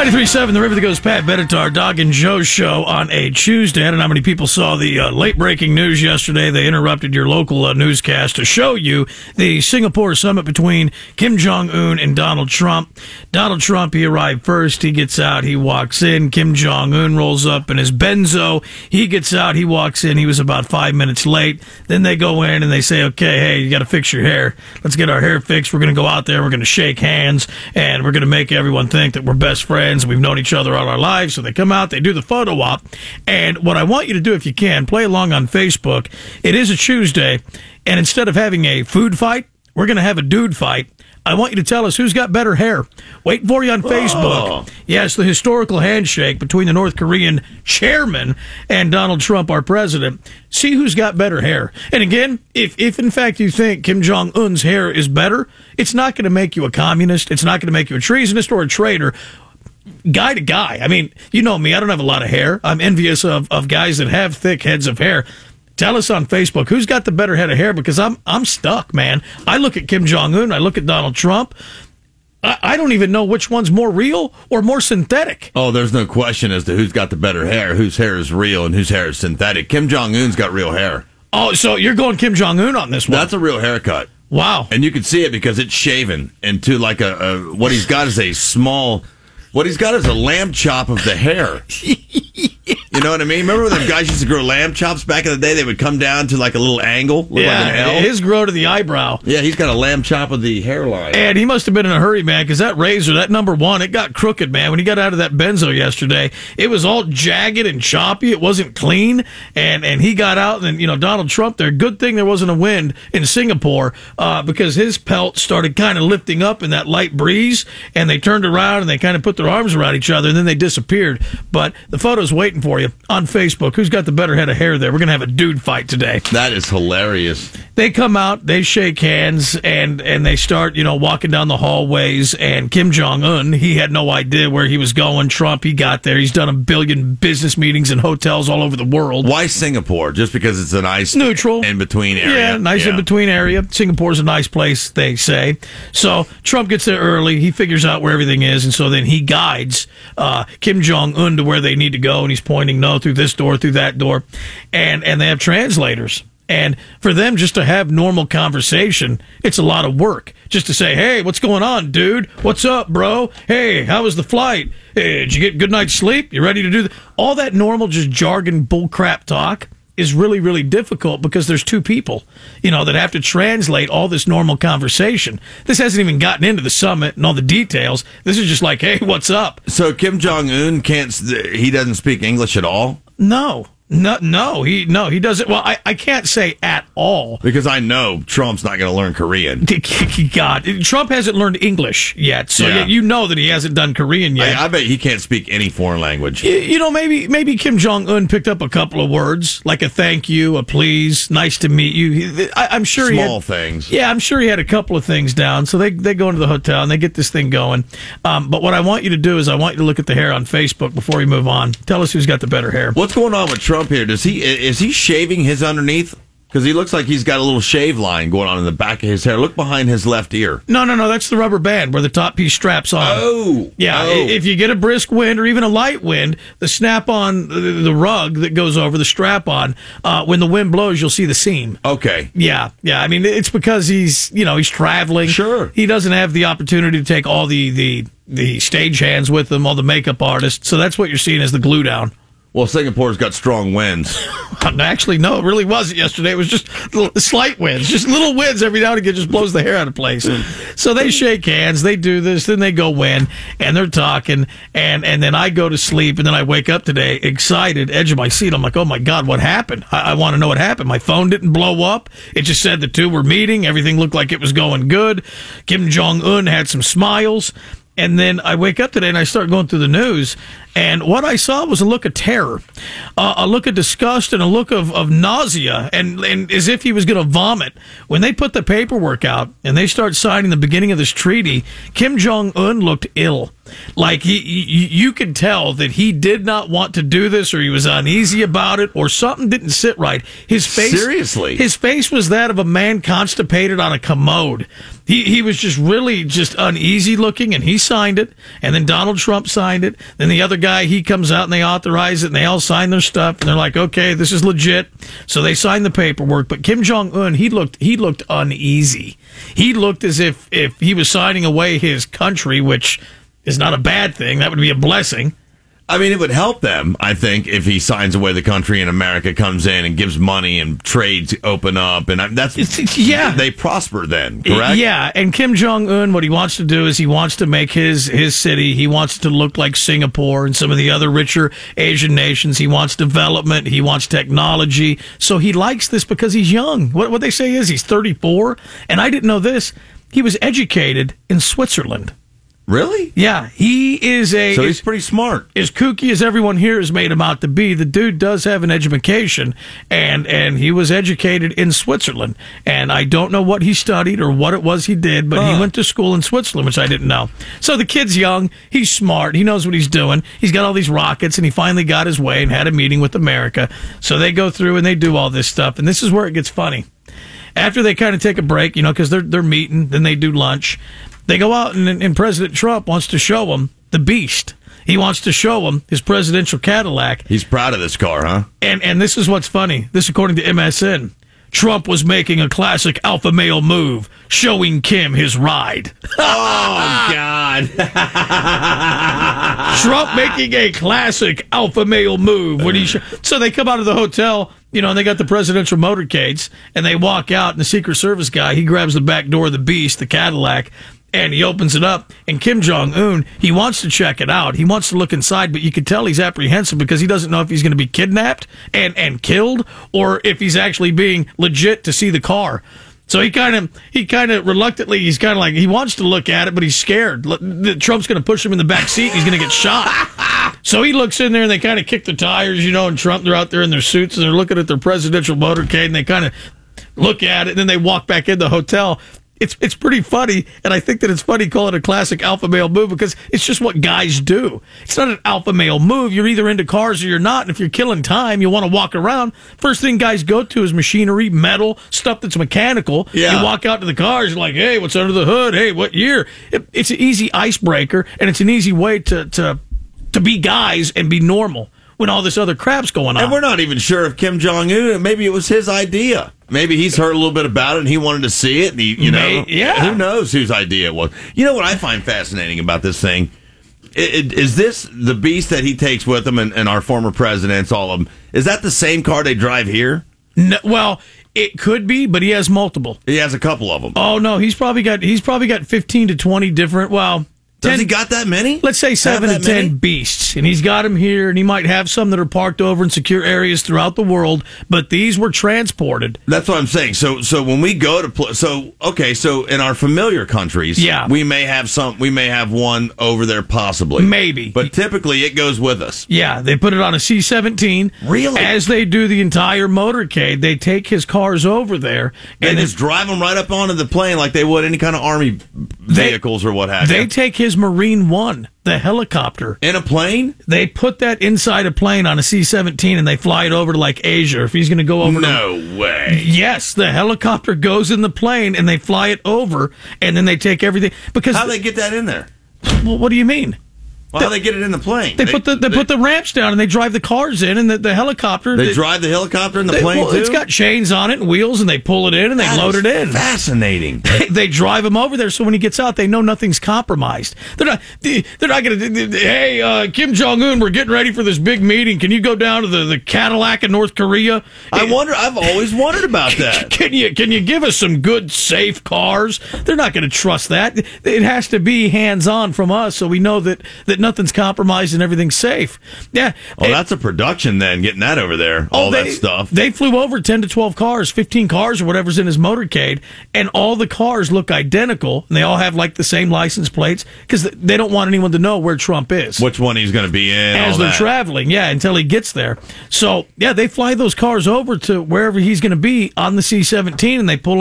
93.7, The River That Goes, Pat Benatar, Dog and Joe show on a Tuesday. I don't know how many people saw the late-breaking news yesterday. They interrupted your local newscast to show you the Singapore summit between Kim Jong-un and Donald Trump. Donald Trump, he arrived first. He gets out. He walks in. Kim Jong-un rolls up in his Benzo. He gets out. He walks in. He was about 5 minutes late. Then they go in and they say, okay, hey, you got to fix your hair. Let's get our hair fixed. We're going to go out there. We're going to shake hands, and we're going to make everyone think that we're best friends. We've known each other all our lives. So they come out, they do the photo op. And what I want you to do, if you can, play along on Facebook. It is a Tuesday, and instead of having a food fight, we're going to have a dude fight. I want you to tell us who's got better hair. Waiting for you on Facebook. Yes, the historical handshake between the North Korean chairman and Donald Trump, our president. See who's got better hair. And again, if in fact you think Kim Jong-un's hair is better, it's not going to make you a communist. It's not going to make you a treasonist or a traitor. Guy to guy. I mean, you know me. I don't have a lot of hair. I'm envious of guys that have thick heads of hair. Tell us on Facebook who's got the better head of hair, because I'm stuck, man. I look at Kim Jong-un, I look at Donald Trump. I don't even know which one's more real or more synthetic. Oh, there's no question as to who's got the better hair, whose hair is real and whose hair is synthetic. Kim Jong-un's got real hair. Oh, so you're going Kim Jong-un on this one? That's a real haircut. Wow. And you can see it because it's shaven into like what he's got is a small... What he's got is a lamb chop of the hair. You know what I mean? Remember when them guys used to grow lamb chops back in the day? They would come down to like a little angle, look like an L. His grow to the eyebrow. Yeah, he's got a lamb chop of the hairline. And he must have been in a hurry, man, because that razor, that number one, it got crooked, man. When he got out of that Benzo yesterday, it was all jagged and choppy. It wasn't clean. And he got out, and, Donald Trump there, good thing there wasn't a wind in Singapore, because his pelt started kind of lifting up in that light breeze, and they turned around and they kind of put their arms around each other, and then they disappeared. But the photo's waiting for you on Facebook. Who's got the better head of hair there? We're going to have a dude fight today. That is hilarious. They come out, they shake hands, and they start, walking down the hallways, and Kim Jong-un, he had no idea where he was going. Trump, he got there. He's done a billion business meetings in hotels all over the world. Why Singapore? Just because it's a nice... neutral. In-between area. Yeah, nice in-between area. Singapore's a nice place, they say. So Trump gets there early. He figures out where everything is, and so then he guides Kim Jong-un to where they need to go, and he's pointing, no, through this door, through that door. And they have translators. And for them just to have normal conversation, it's a lot of work. Just to say, hey, what's going on, dude? What's up, bro? Hey, how was the flight? Hey, did you get a good night's sleep? You ready to do all that normal, just jargon, bullcrap talk is really, really difficult because there's two people, that have to translate all this normal conversation. This hasn't even gotten into the summit and all the details. This is just like, hey, what's up? So Kim Jong-un he doesn't speak English at all? No, he doesn't. Well, I can't say at all. Because I know Trump's not going to learn Korean. God, Trump hasn't learned English yet, so you know that he hasn't done Korean yet. I bet he can't speak any foreign language. Maybe Kim Jong-un picked up a couple of words, like a thank you, a please, nice to meet you. I'm sure Small things. Yeah, I'm sure he had a couple of things down. So they go into the hotel and they get this thing going. But what I want you to do is I want you to look at the hair on Facebook before we move on. Tell us who's got the better hair. What's going on with Trump here? Is he shaving his underneath? Because he looks like he's got a little shave line going on in the back of his hair. Look behind his left ear. No, that's the rubber band where the top piece straps on. Oh. Yeah, if you get a brisk wind or even a light wind, the snap on, the rug that goes over the strap on, when the wind blows, you'll see the seam. Okay. Yeah. I mean, it's because he's traveling. Sure. He doesn't have the opportunity to take all the stagehands with him, all the makeup artists. So that's what you're seeing as the glue down. Well, Singapore's got strong winds. Actually, no, it really wasn't yesterday. It was just slight winds, just little winds every now and again, just blows the hair out of place. So they shake hands, they do this, then they go win, and they're talking, and then I go to sleep, and then I wake up today excited, edge of my seat. I'm like, oh my God, what happened? I want to know what happened. My phone didn't blow up. It just said the two were meeting. Everything looked like it was going good. Kim Jong-un had some smiles. And then I wake up today and I start going through the news, and what I saw was a look of terror, a look of disgust, and a look of nausea, and as if he was going to vomit. When they put the paperwork out and they start signing the beginning of this treaty, Kim Jong-un looked ill. Like you could tell that he did not want to do this, or he was uneasy about it, or something didn't sit right. His face, seriously, his face was that of a man constipated on a commode. He was just really just uneasy looking, and he signed it. And then Donald Trump signed it. Then the other guy, he comes out and they authorize it, and they all sign their stuff. And they're like, okay, this is legit. So they signed the paperwork. But Kim Jong-un, he looked uneasy. He looked as if he was signing away his country, which is not a bad thing. That would be a blessing. I mean, it would help them, I think, if he signs away the country and America comes in and gives money and trades open up. And they prosper then, correct? Yeah, and Kim Jong-un, what he wants to do is he wants to make his city, he wants it to look like Singapore and some of the other richer Asian nations. He wants development. He wants technology. So he likes this because he's young. What they say is he's 34. And I didn't know this. He was educated in Switzerland. Really? Yeah, he is So he's pretty smart. As kooky as everyone here has made him out to be, the dude does have an education, and he was educated in Switzerland. And I don't know what he studied or what it was he did, but he went to school in Switzerland, which I didn't know. So the kid's young, he's smart, he knows what he's doing. He's got all these rockets, and he finally got his way and had a meeting with America. So they go through and they do all this stuff, and this is where it gets funny. After they kind of take a break, because they're meeting, then they do lunch. They go out, and President Trump wants to show them the beast. He wants to show them his presidential Cadillac. He's proud of this car, huh? And this is what's funny. This, according to MSN, Trump was making a classic alpha male move, showing Kim his ride. Oh, God. Trump making a classic alpha male move. So they come out of the hotel, and they got the presidential motorcades, and they walk out, and the Secret Service guy, he grabs the back door of the beast, the Cadillac, and he opens it up, and Kim Jong-un, he wants to check it out. He wants to look inside, but you can tell he's apprehensive because he doesn't know if he's going to be kidnapped and killed or if he's actually being legit to see the car. So he kind of reluctantly, he's kind of like, he wants to look at it, but he's scared. Trump's going to push him in the back seat, and he's going to get shot. So he looks in there, and they kind of kick the tires, and Trump, they're out there in their suits, and they're looking at their presidential motorcade, and they kind of look at it, and then they walk back in the hotel. It's pretty funny, and I think that it's funny calling it a classic alpha male move because it's just what guys do. It's not an alpha male move. You're either into cars or you're not, and if you're killing time, you want to walk around. First thing guys go to is machinery, metal, stuff that's mechanical. Yeah. You walk out to the cars, you're like, hey, what's under the hood? Hey, what year? It's an easy icebreaker, and it's an easy way to be guys and be normal when all this other crap's going on. And we're not even sure if Kim Jong-un, maybe it was his idea. Maybe he's heard a little bit about it and he wanted to see it. And who knows whose idea it was. You know what I find fascinating about this thing? Is this the beast that he takes with him and our former presidents, all of them? Is that the same car they drive here? No, well, it could be, but he has multiple. He has a couple of them. Oh no, he's probably got 15 to 20 different. Well, 10, does he got that many? Let's say 7 to 10 many? beasts, and he's got them here, and he might have some that are parked over in secure areas throughout the world. But these were transported. That's what I'm saying. So when we go to so in our familiar countries, we may have one over there possibly, maybe, but typically it goes with us. Yeah, they put it on a C-17. Really? As they do the entire motorcade, they take his cars over there and just drive them right up onto the plane like they would any kind of army vehicles or what have you. They take his Marine One, the helicopter. In a plane? They put that inside a plane on a C-17 and they fly it over to like Asia. If he's going to go over No way. Yes, the helicopter goes in the plane and they fly it over and then they take everything. Because how do they get that in there? Well, what do you mean? Well, how do they get it in the plane? They put the ramps down and they drive the cars in and the helicopter. They drive the helicopter in the plane too? It's got chains on it and wheels and they pull it in and they load it in. Fascinating. They drive him over there so when he gets out they know nothing's compromised. They're not going to, hey, Kim Jong-un, we're getting ready for this big meeting. Can you go down to the Cadillac in North Korea? I've always wondered about that. Can you give us some good, safe cars? They're not going to trust that. It has to be hands-on from us so we know that nothing's compromised and everything's safe. Yeah. Oh, that's a production then, getting that over there. That stuff. They flew over 10 to 12 cars, 15 cars or whatever's in his motorcade, and all the cars look identical, and they all have like the same license plates because they don't want anyone to know where Trump is. Which one he's going to be in. As they're traveling, until he gets there. So, they fly those cars over to wherever he's going to be on the C-17, and they pull him out.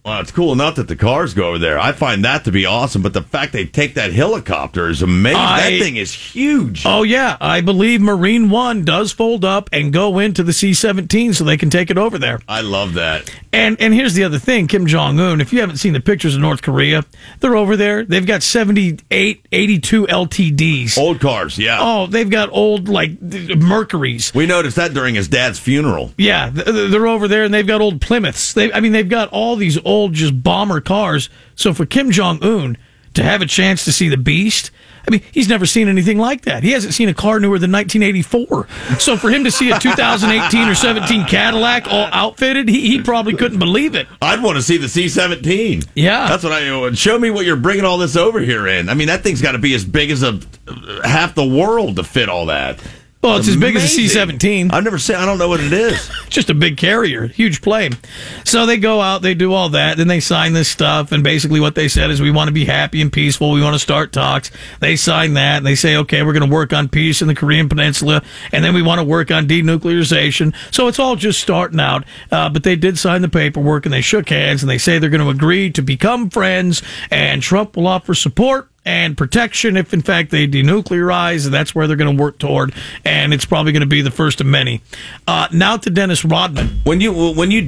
Well, it's cool enough that the cars go over there. I find that to be awesome, but the fact they take that helicopter is amazing. That thing is huge. Oh, yeah. I believe Marine One does fold up and go into the C-17 so they can take it over there. I love that. And here's the other thing, Kim Jong-un, if you haven't seen the pictures of North Korea, they're over there. They've got 78, 82 LTDs. Old cars, yeah. Oh, they've got old, like, Mercuries. We noticed that during his dad's funeral. Yeah, they're over there, and they've got old Plymouths. They've got all these old, just bomber cars. So for Kim Jong-un to have a chance to see the beast, I mean, he's never seen anything like that. He hasn't seen a car newer than 1984. So for him to see a 2018 or 17 Cadillac all outfitted, he probably couldn't believe it. I'd want to see the C-17. Yeah. That's what show me what you're bringing all this over here in. I mean, that thing's got to be as big as half the world to fit all that. Well, it's as big as a C-17. I've never seen. I don't know what it is. Just a big carrier, huge plane. So they go out, they do all that, then they sign this stuff, and basically what they said is we want to be happy and peaceful, we want to start talks. They sign that, and they say, okay, we're going to work on peace in the Korean Peninsula, and then we want to work on denuclearization. So it's all just starting out, but they did sign the paperwork, and they shook hands, and they say they're going to agree to become friends, and Trump will offer support and protection if, in fact, they denuclearize, and that's where they're going to work toward, and it's probably going to be the first of many. Now to Dennis Rodman. When you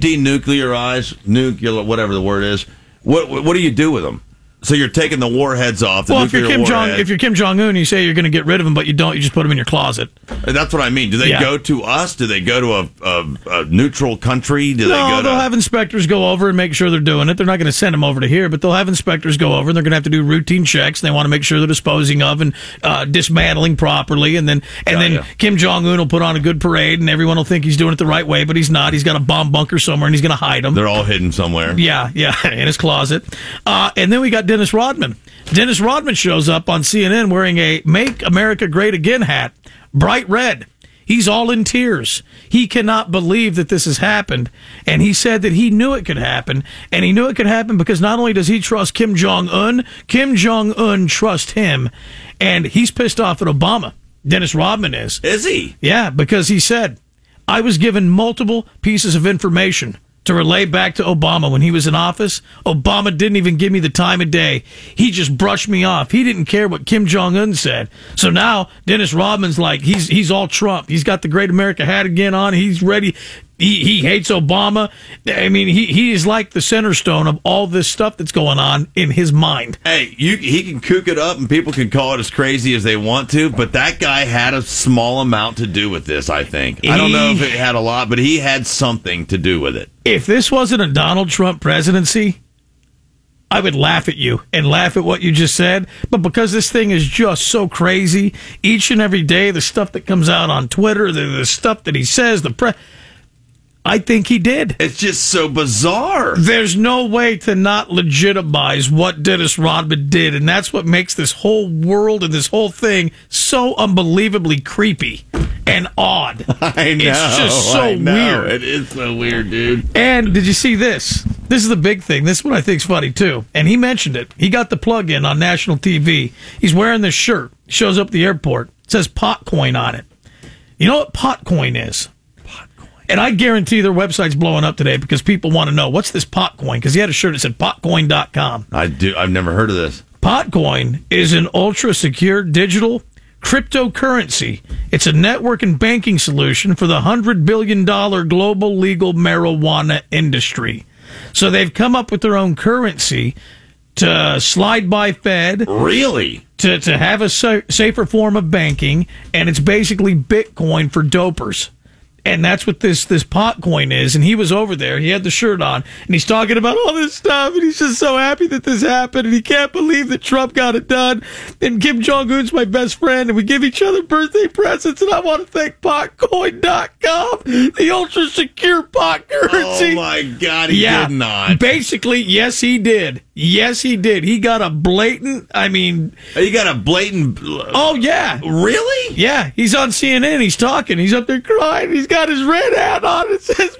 denuclearize, whatever the word is, what do you do with them? So you're taking the warheads off. Well, if you're Kim Jong-un, you say you're going to get rid of them, but you don't. You just put them in your closet. That's what I mean. Do they go to us? Do they go to a neutral country? They'll have inspectors go over and make sure they're doing it. They're not going to send them over to here, but they'll have inspectors go over, and they're going to have to do routine checks. And they want to make sure they're disposing of and dismantling properly. And then Kim Jong-un will put on a good parade, and everyone will think he's doing it the right way, but he's not. He's got a bomb bunker somewhere, and he's going to hide them. They're all hidden somewhere. Yeah, in his closet. And then we got Dennis Rodman. Dennis Rodman shows up on CNN wearing a Make America Great Again hat, bright red. He's all in tears. He cannot believe that this has happened. And he said that he knew it could happen. And he knew it could happen because not only does he trust Kim Jong-un trusts him. And he's pissed off at Obama. Dennis Rodman is. Is he? Yeah, because he said, I was given multiple pieces of information to relay back to Obama when he was in office. Obama didn't even give me the time of day. He just brushed me off. He didn't care what Kim Jong-un said. So now Dennis Rodman's like, he's all Trump. He's got the Great America hat again on. He's ready. He hates Obama. I mean, he is like the center stone of all this stuff that's going on in his mind. Hey, he can kook it up and people can call it as crazy as they want to, but that guy had a small amount to do with this, I think. I don't know if it had a lot, but he had something to do with it. If this wasn't a Donald Trump presidency, I would laugh at you and laugh at what you just said. But because this thing is just so crazy, each and every day, the stuff that comes out on Twitter, the stuff that he says, I think he did. It's just so bizarre. There's no way to not legitimize what Dennis Rodman did, and that's what makes this whole world and this whole thing so unbelievably creepy and odd. I know. It's just so weird. It is so weird, dude. And did you see this? This is the big thing. This is what I think is funny, too. And he mentioned it. He got the plug in on national TV. He's wearing this shirt. Shows up at the airport. It says Potcoin on it. You know what Potcoin is? And I guarantee their website's blowing up today because people want to know, what's this Potcoin? Because he had a shirt that said potcoin.com. I've never heard of this. Potcoin is an ultra-secure digital cryptocurrency. It's a network and banking solution for the $100 billion global legal marijuana industry. So they've come up with their own currency to slide by Fed. Really? To have a safer form of banking, and it's basically Bitcoin for dopers. And that's what this Potcoin is. And he was over there. He had the shirt on. And he's talking about all this stuff. And he's just so happy that this happened. And he can't believe that Trump got it done. And Kim Jong-un's my best friend. And we give each other birthday presents. And I want to thank Potcoin.com, the ultra-secure pot currency. Oh, my God. He did not. Basically, yes, he did. Yes, he did. He got a blatant, He got a blatant... Oh, yeah. Really? Yeah. He's on CNN. He's talking. He's up there crying. He's got his red hat on. It says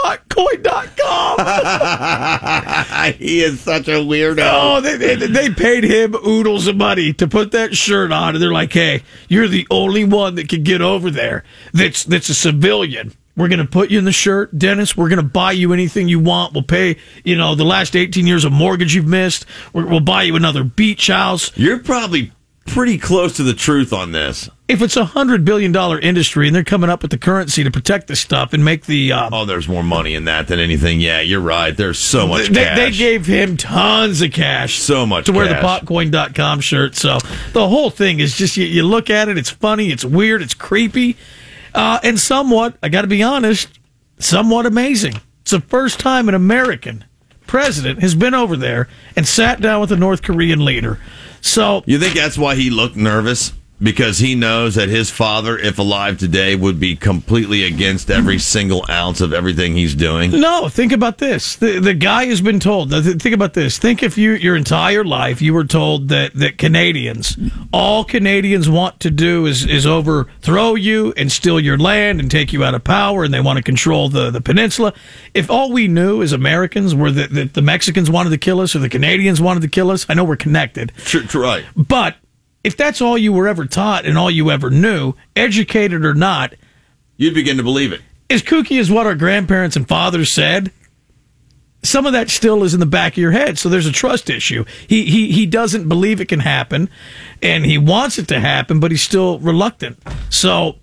potcoin.com. He is such a weirdo. Oh, they paid him oodles of money to put that shirt on. And they're like, hey, you're the only one that can get over there that's a civilian. We're going to put you in the shirt. Dennis, we're going to buy you anything you want. We'll pay, the last 18 years of mortgage you've missed. We'll buy you another beach house. You're probably pretty close to the truth on this. If it's $100 billion industry and they're coming up with the currency to protect this stuff and make the... there's more money in that than anything. Yeah, you're right. There's so much cash. They gave him tons of cash. So much to wear cash. the popcoin.com shirt. So the whole thing is just, you look at it, it's funny, it's weird, it's creepy, and somewhat, I got to be honest, somewhat amazing. It's the first time an American president has been over there and sat down with a North Korean leader. So you think that's why he looked nervous? Because he knows that his father, if alive today, would be completely against every single ounce of everything he's doing? No, think about this. The guy has been told, think about this. Think if your entire life you were told that Canadians, all Canadians want to do is overthrow you and steal your land and take you out of power, and they want to control the peninsula. If all we knew as Americans were that the Mexicans wanted to kill us or the Canadians wanted to kill us, I know we're connected. Sure, right. But if that's all you were ever taught and all you ever knew, educated or not, you'd begin to believe it. As kooky as what our grandparents and fathers said, some of that still is in the back of your head. So there's a trust issue. He doesn't believe it can happen, and he wants it to happen, but he's still reluctant. So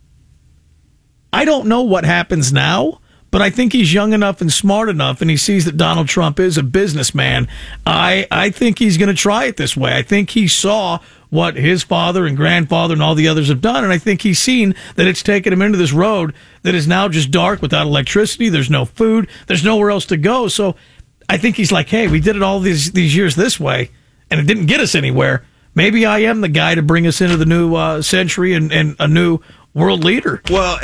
I don't know what happens now, but I think he's young enough and smart enough, and he sees that Donald Trump is a businessman. I think he's going to try it this way. I think he saw what his father and grandfather and all the others have done, and I think he's seen that it's taken him into this road that is now just dark without electricity. There's no food. There's nowhere else to go. So I think he's like, hey, we did it all these years this way, and it didn't get us anywhere. Maybe I am the guy to bring us into the new century and a new world leader. Well,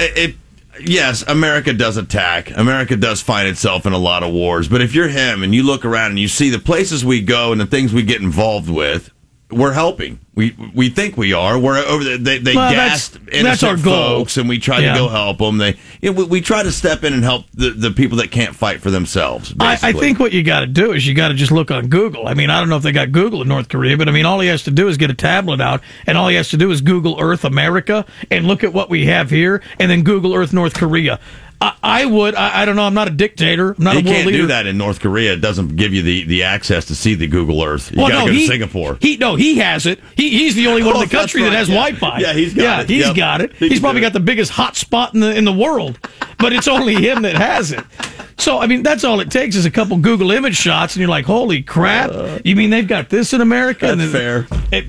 yes, America does attack. America does find itself in a lot of wars. But if you're him and you look around and you see the places we go and the things we get involved with, we're helping. We think we are. We're over there. They gassed innocent folks, and we try to go help them. We try to step in and help the people that can't fight for themselves. I think what you got to do is you got to just look on Google. I mean, I don't know if they got Google in North Korea, but I mean, all he has to do is get a tablet out, and all he has to do is Google Earth America and look at what we have here, and then Google Earth North Korea. I don't know. I'm not a dictator. I'm not a world leader. You can't do that in North Korea. It doesn't give you the access to see the Google Earth. You got to go to Singapore. He has it. He's the only one in the country that has Wi-Fi. Yeah, he's got it. He's got it. He's probably got the biggest hotspot in the world, but it's only him that has it. So, I mean, that's all it takes is a couple Google image shots, and you're like, holy crap. You mean they've got this in America? That's fair.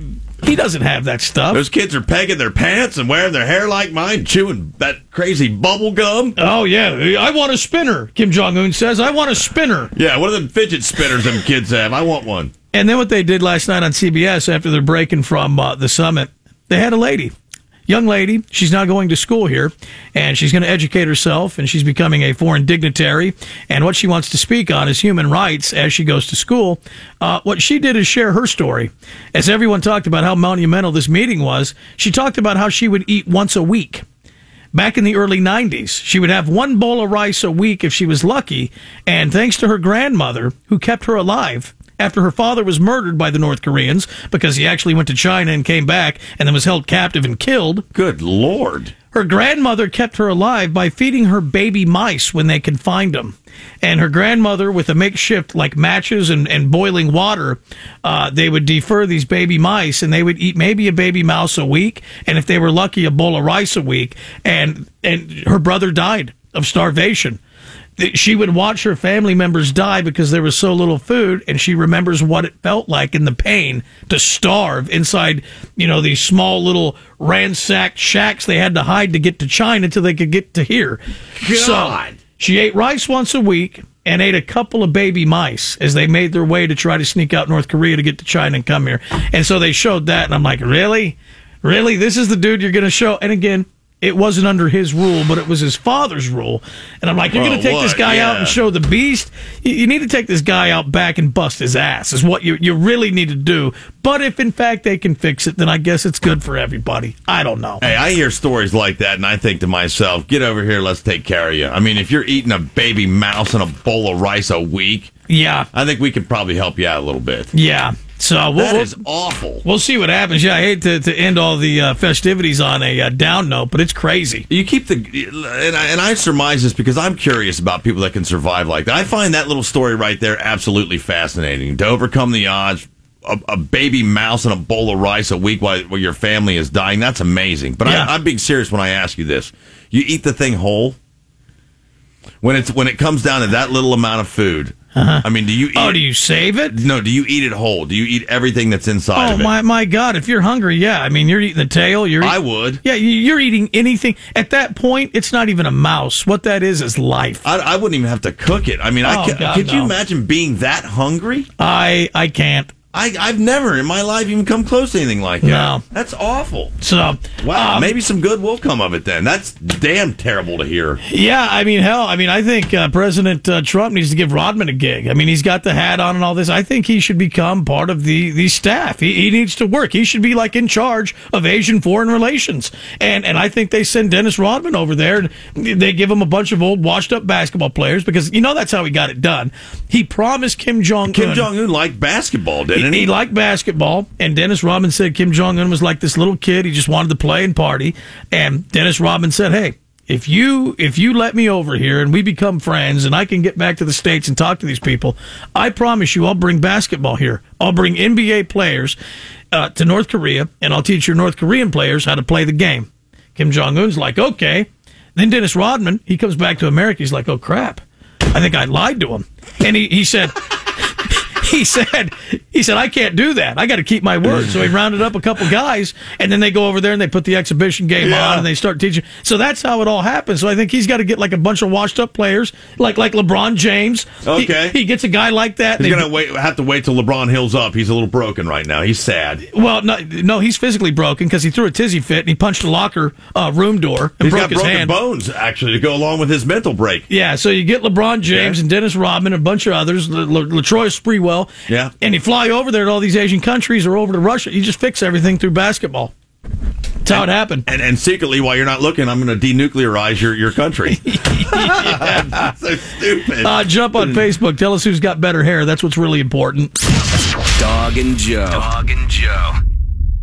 He doesn't have that stuff. Those kids are pegging their pants and wearing their hair like mine, chewing that crazy bubble gum. Oh, yeah. I want a spinner, Kim Jong-un says. I want a spinner. Yeah, one of them fidget spinners them kids have. I want one. And then what they did last night on CBS after they're breaking from the summit, they had a lady. Young lady, she's now going to school here, and she's going to educate herself, and she's becoming a foreign dignitary, and what she wants to speak on is human rights as she goes to school. What she did is share her story. As everyone talked about how monumental this meeting was, she talked about how she would eat once a week. Back in the early 90s, she would have one bowl of rice a week if she was lucky, and thanks to her grandmother, who kept her alive, after her father was murdered by the North Koreans because he actually went to China and came back and then was held captive and killed. Good Lord. Her grandmother kept her alive by feeding her baby mice when they could find them. And her grandmother, with a makeshift like matches and boiling water, they would defer these baby mice, and they would eat maybe a baby mouse a week, and if they were lucky, a bowl of rice a week. And her brother died of starvation. She would watch her family members die because there was so little food, and she remembers what it felt like in the pain to starve inside, these small little ransacked shacks they had to hide to get to China until they could get to here. God. So she ate rice once a week and ate a couple of baby mice as they made their way to try to sneak out North Korea to get to China and come here. And so they showed that, and I'm like, really? Really? This is the dude you're going to show? And again, it wasn't under his rule, but it was his father's rule. And I'm like, you're going to take this guy out and show the beast? You need to take this guy out back and bust his ass is what you really need to do. But if, in fact, they can fix it, then I guess it's good for everybody. I don't know. Hey, I hear stories like that, and I think to myself, get over here, let's take care of you. I mean, if you're eating a baby mouse and a bowl of rice a week, yeah, I think we could probably help you out a little bit. Yeah. So that is awful. We'll see what happens. Yeah, I hate to end all the festivities on a down note, but it's crazy. You keep and I surmise this because I'm curious about people that can survive like that. I find that little story right there absolutely fascinating. To overcome the odds, a baby mouse and a bowl of rice a week while your family is dying, that's amazing. But yeah. I'm being serious when I ask you this. You eat the thing whole? When it comes down to that little amount of food, I mean, do you eat do you save it? No, do you eat it whole? Do you eat everything that's inside of it? Oh, my God. If you're hungry, yeah. I mean, you're eating the tail. I would. Yeah, you're eating anything. At that point, it's not even a mouse. What that is life. I wouldn't even have to cook it. I mean, could you imagine being that hungry? I can't. I've never in my life even come close to anything like that. No. That's awful. So, wow, maybe some good will come of it then. That's damn terrible to hear. Yeah, I mean, hell, I think President Trump needs to give Rodman a gig. I mean, he's got the hat on and all this. I think he should become part of the staff. He needs to work. He should be like in charge of Asian foreign relations. And I think they send Dennis Rodman over there and they give him a bunch of old washed up basketball players because that's how he got it done. He promised Kim Jong-un. Kim Jong-un liked basketball, didn't he? He liked basketball, and Dennis Rodman said Kim Jong-un was like this little kid. He just wanted to play and party. And Dennis Rodman said, hey, if you let me over here and we become friends and I can get back to the States and talk to these people, I promise you I'll bring basketball here. I'll bring NBA players to North Korea, and I'll teach your North Korean players how to play the game. Kim Jong-un's like, okay. Then Dennis Rodman, he comes back to America. He's like, oh, crap. I think I lied to him. And he said... He said, I can't do that. I got to keep my word. So he rounded up a couple guys, and then they go over there and they put the exhibition game on and they start teaching. So that's how it all happens. So I think he's got to get like a bunch of washed up players, like LeBron James. Okay, he gets a guy like that. He's gonna have to wait till LeBron heals up. He's a little broken right now. He's sad. Well, no, he's physically broken because he threw a tizzy fit and he punched a locker room door and broke his hand. He's got broken bones actually to go along with his mental break. Yeah, so you get LeBron James and Dennis Rodman and a bunch of others, LaTroy Sprewell. Yeah. And you fly over there to all these Asian countries or over to Russia. You just fix everything through basketball. That's how it happened. And secretly, while you're not looking, I'm going to denuclearize your country. So stupid. Jump on Facebook. Tell us who's got better hair. That's what's really important. Dog and Joe.